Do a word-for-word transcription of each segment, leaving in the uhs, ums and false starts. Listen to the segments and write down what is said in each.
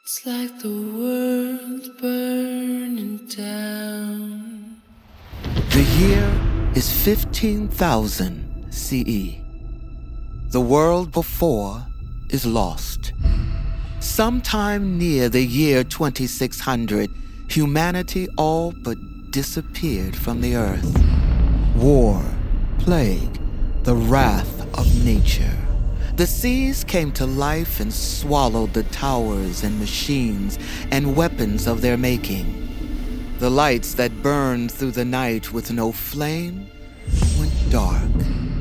It's like the world's burning down. The year is fifteen thousand C E. The world before is lost. Sometime near the year twenty-six hundred, humanity all but disappeared from the earth. War, plague, the wrath of nature. The seas came to life and swallowed the towers and machines and weapons of their making. The lights that burned through the night with no flame went dark.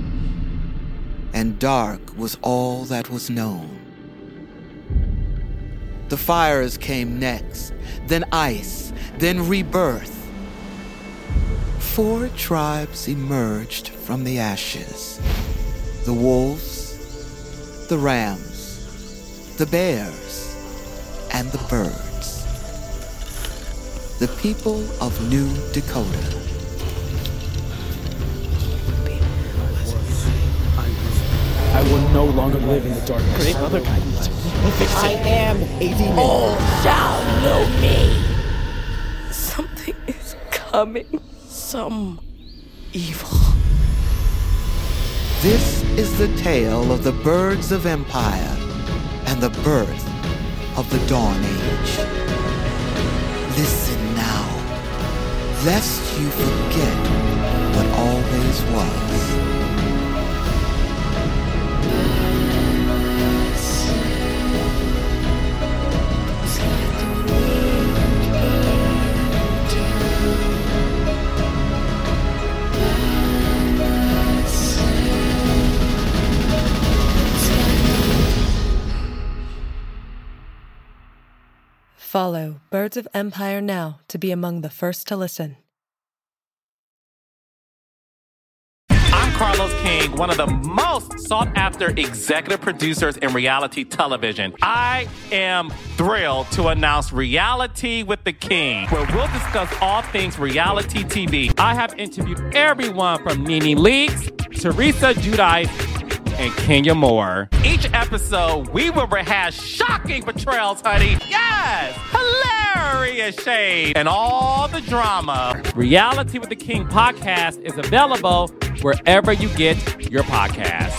And dark was all that was known. The fires came next, then ice, then rebirth. Four tribes emerged from the ashes. The wolves, the rams, the bears, and the birds. The people of New Dakota. I will no longer live in the darkness. Great other guidance. I am a demon. All shall know me. Something is coming. Some evil. This is the tale of the birds of empire and the birth of the Dawn Age. Listen now, lest you forget what always was. Follow Birds of Empire now to be among the first to listen. I'm Carlos King, one of the most sought-after executive producers in reality television. I am thrilled to announce Reality with the King, where we'll discuss all things reality T V. I have interviewed everyone from Nene Leakes, Teresa Giudice, and Kenya Moore. Each episode, we will rehash shocking portrayals, honey. Yes! Hilarious shade and all the drama. Reality with the King podcast is available wherever you get your podcast.